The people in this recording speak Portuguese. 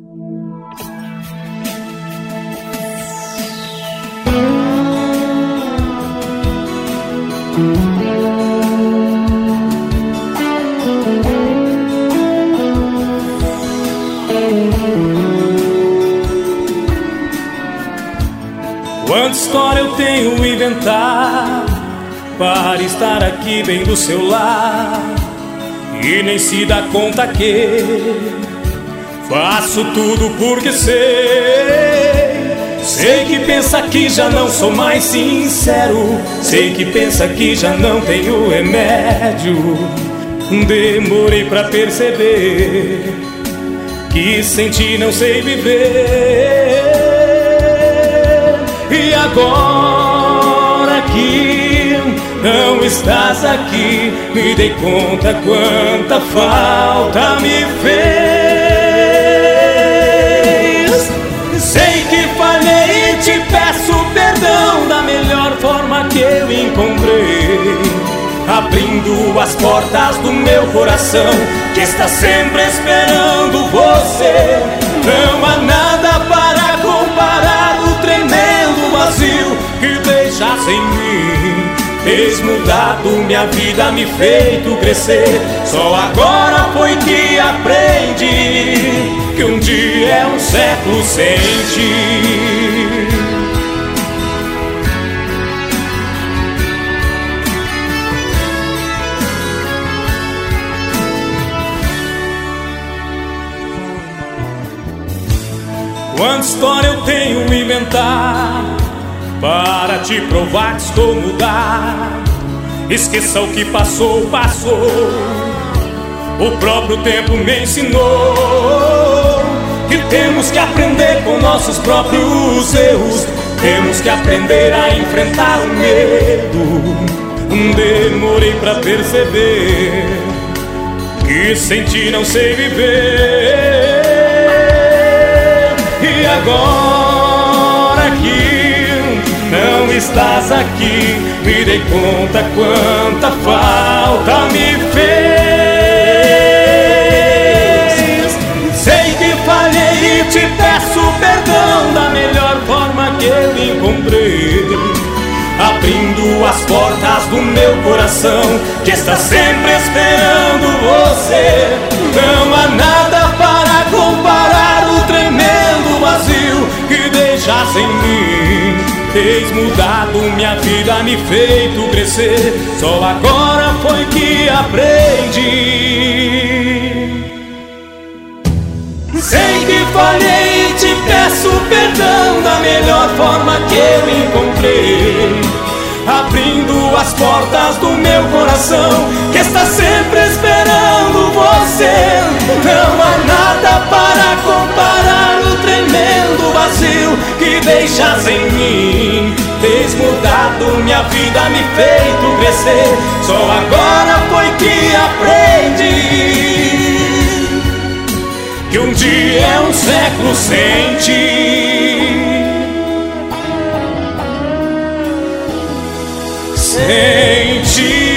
Quanta história eu tenho inventar para estar aqui bem do seu lado, e nem se dá conta que faço tudo porque sei que pensa que já não sou mais sincero, sei que pensa que já não tenho remédio. Demorei pra perceber que sem ti não sei viver. E agora que não estás aqui, me dei conta quanta falta me fez. Sei que falhei e te peço perdão da melhor forma que eu encontrei, abrindo as portas do meu coração, que está sempre esperando você. Não há nada para comparar o tremendo vazio que deixas em mim. Tens mudado minha vida, me feito crescer. Só agora foi que aprendi que um dia é um século sem ti. Quanta história eu tenho inventar para te provar que estou mudado. Esqueça o que passou, passou. O próprio tempo me ensinou que temos que aprender com nossos próprios erros. Temos que aprender a enfrentar o medo. Demorei pra perceber que sem ti não sei viver. E agora que não estás aqui, me dei conta quanta falta me fez. Sei que falhei e te peço perdão da melhor forma que eu encontrei, abrindo as portas do meu coração, que está sempre esperando você. Não há nada para comparar o tremendo vazio que deixas em mim. Tens mudado minha vida, me feito crescer. Só agora foi que aprendi. Sei que falhei e te peço perdão da melhor forma que eu encontrei, abrindo as portas do meu coração, que está sempre esperando você. Não há nada para comparar o tremendo vazio que deixas em mim. Tens mudado minha vida, me feito crescer. Só agora foi que aprendi que um dia é um século sem ti. Sem ti.